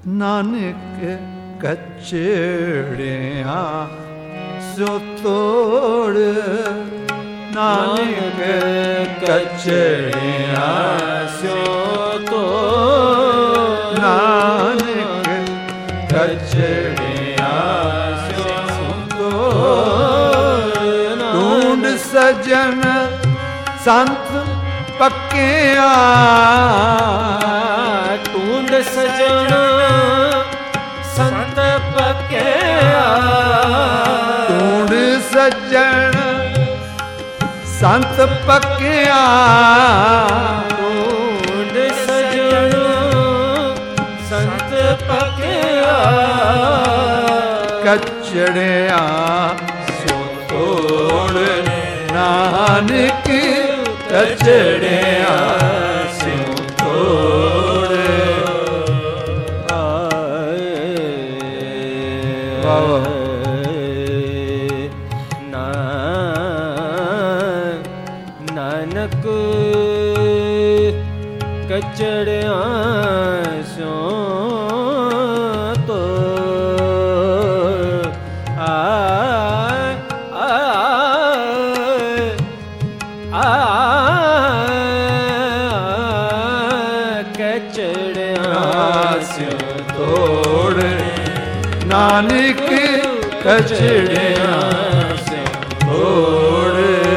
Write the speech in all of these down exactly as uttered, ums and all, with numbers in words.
ਨਾਨਕ ਕਚੜਿਆਂ ਸੋ ਤੋੜ, ਨਾਨਕ ਕਚੜਿਆਂ ਸੋ ਤੋੜ, ਨਾਨਕ ਕਚੜਿਆਂ ਸੋ ਤੋੜ। ਢੂੰਡ ਸਜਣ ਸੰਤ ਪੱਕਿਆ, ਢੂੰਡ ਸਜਣ ਸੰਤ ਪੱਕਿਆ, ਢੂੰਡ ਸਜਣ ਸੰਤ ਪੱਕਿਆ, ਢੂੰਡ ਸਜਣ ਸੰਤ ਪੱਕਿਆ। ਕਚੜਿਆ ਸੋ ਤੋੜ, ਨਾਨਕ ਕਚੜਿਆ ਸੋ ਤੋੜ। ਨਾਨਕ ਕਚੜਿਆਂ ਸੋ ਤੋੜ। ਆ ਆ ਆ ਕਚੜਿਆਂ ਸੋ ਤੋੜ, ਨਾਨਕ ਕਚੜਿਆਂ ਸੋ ਤੋੜ।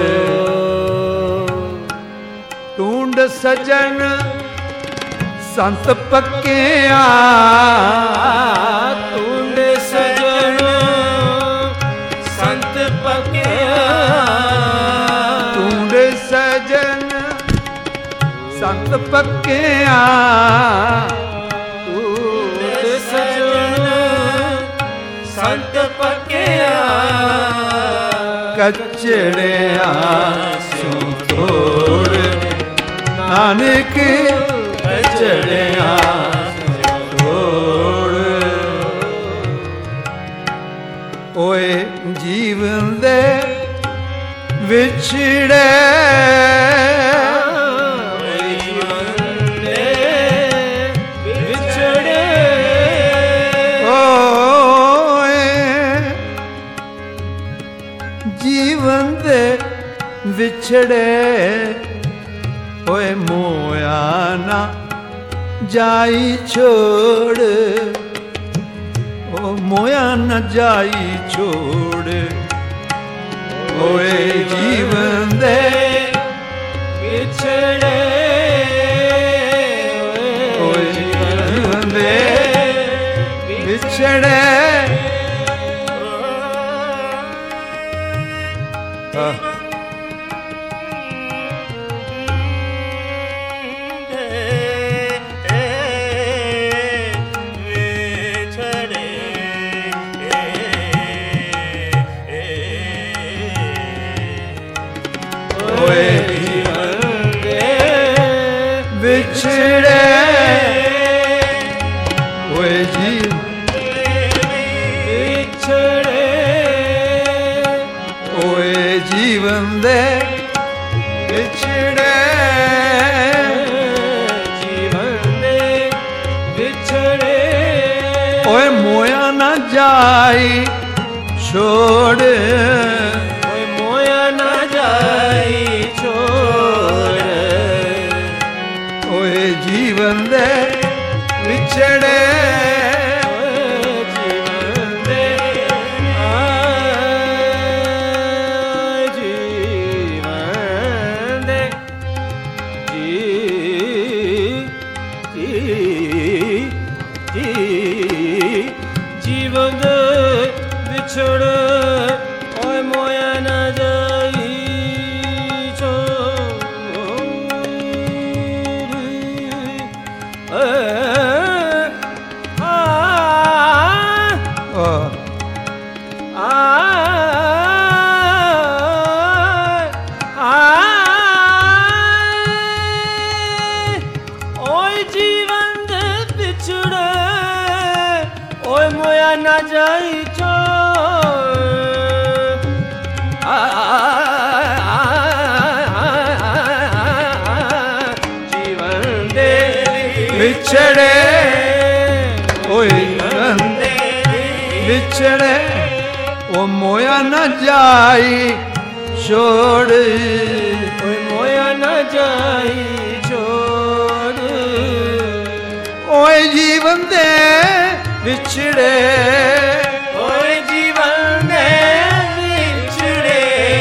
ਢੂੰਡ ਸਜਣ ਸੰਤ ਪੱਕਿਆ, ਢੂੰਡ ਸਜਣ ਸੰਤ ਪੱਕਿਆ, ਢੂੰਡ ਸਜਣ ਸੰਤ ਪੱਕਿਆ, ਢੂੰਡ ਸਜਣ ਸੰਤ ਪੱਕਿਆ। ਕਚੜਿਆ ਸੋ ਤੋੜ, ਨਾਨਕ ਕਚੜਿਆ ਸੋ ਤੋੜ। ਓਏ ਜੀਵਨ ਦੇ ਵਿਛੜੇ, ਜੀਵਨ ਦੇ ਵਿਛੜੇ, ਓਏ ਜੀਵਨ ਦੇ ਵਿਛੜੇ। ਓਏ ਮੋਇਆ ਨਾ ਜਾਈ ਛੋੜ, ਓ ਮੋਇਆ ਨਾ ਜਾਈ ਛੋੜ। ਓਏ ਜੀਵਨ ਦੇ ਵਿਛੜੇ, ਓਏ ਜੀਵਨ ਦੇ ਵਿਛੜੇ। ਹਾਂ ਵਿਛੜੇ, ਓਏ ਜੀ ਵਿਛੜੇ, ਓਏ ਜੀਵਨ ਦੇ ਵਿਛੜੇ, ਜੀਵਨ ਦੇ ਵਿਛੜੇ। ਓਏ ਮੋਇਆ ਨਾ ਜਾਈ ਛੋੜ, ਓਏ ਮੋਇਆ ਨਾ ਜਾਈ ਛੋੜ। ਓਏ ਜੀਵਨ ਦੇ ਵਿਛੜੇ, ਜੀਵਨ ਦੇ ਆ ਜੀਵਨ ਦੇ ਜੀ ਜੀ ਜੀ ਜੀਵਨ ਦੇ ਵਿਛੜੇ। ਓਏ ਮੋਇਆ ਨਾ ਜਾਈ ਛੋੜ। ਨਾ ਜਾਈ ਛੋੜ। ਜੀਵਨ ਦੇ ਵਿਛੜੇ ਓ ਵਿਛੜੇ ਉਹ ਮੋਇਆ ਨਾ ਜਾਈ ਛੋੜ ਓਏ ਮੋਇਆ ਨਾ ਜਾਈ ਛੋੜ ਓਏ ਜੀਵਨ ਦੇ ਵਿਛੜੇ ਓਏ ਜੀਵਨ ਦੇ ਵਿਛੜੇ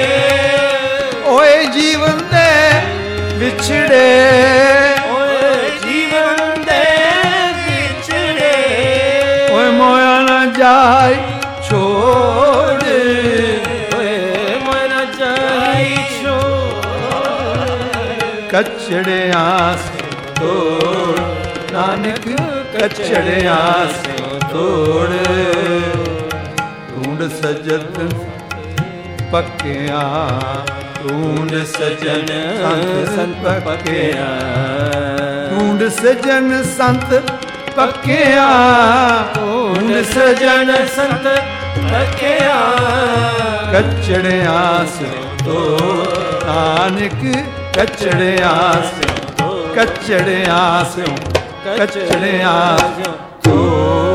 ਓਏ ਜੀਵਨ ਦੇ ਵਿਛੜੇ ਓਏ ਜੀਵਨ ਦੇ ਵਿਛੜੇ ਓਏ ਮੋਇਆ ਨਾ ਜਾਈ ਛੋੜ ਓਏ ਮੋਇਆ ਨਾ ਜਾਈ ਛੋੜ ਕਚੜਿਆਂ ਸੇ ਤੋੜ ਨਾਨਕ ਕਚੜਿਆਂ ਸੇ ਤੋੜ ਢੂੰਡ ਸਜਣ ਪੱਕਿਆ ਢੂੰਡ ਸਜਣ ਸੰਤ ਪੱਕਿਆ ਢੂੰਡ ਸਜਣ ਸੰਤ ਪੱਕਿਆ ਢੂੰਡ ਸਜਣ ਸੰਤ ਪੱਕਿਆ ਕਚੜਿਆਂ ਸੇ ਤੋੜ ਨਾਨਕ ਕਚੜਿਆਂ ਸੇ ਕਚੜਿਆਂ ਸੇ ਕਚੜਿਆਂ ਸੇ ਤੋੜ